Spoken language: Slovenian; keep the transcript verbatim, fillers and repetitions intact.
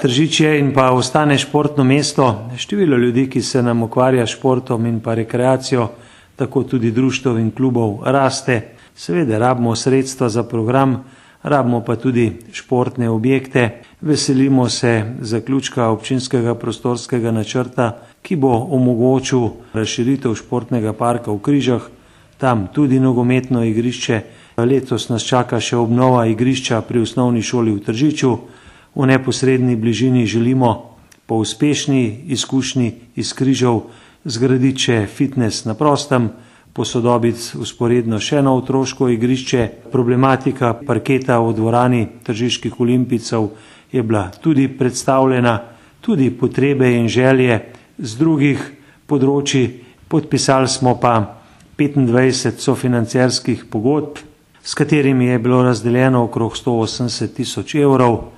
Tržič je in pa ostane športno mesto. Število ljudi, ki se nam ukvarja s športom in pa rekreacijo, tako tudi društev in klubov, raste. Seveda rabimo sredstva za program, rabimo pa tudi športne objekte. Veselimo se zaključka občinskega prostorskega načrta, ki bo omogočil razširitev športnega parka v Križah, tam tudi nogometno igrišče. Letos nas čaka še obnova igrišča pri osnovni šoli v Tržiču. V neposredni bližini želimo po uspešni izkušnji iz Križev zgraditi še fitness na prostem, posodobiti vzporedno še eno otroško igrišče. Problematika parketa v dvorani tržiških olimpijcev je bila tudi predstavljena, tudi potrebe in želje z drugih področji. Podpisali smo pa petindvajset sofinancerskih pogodb, s katerimi je bilo razdeljeno okrog sto osemdeset tisoč evrov.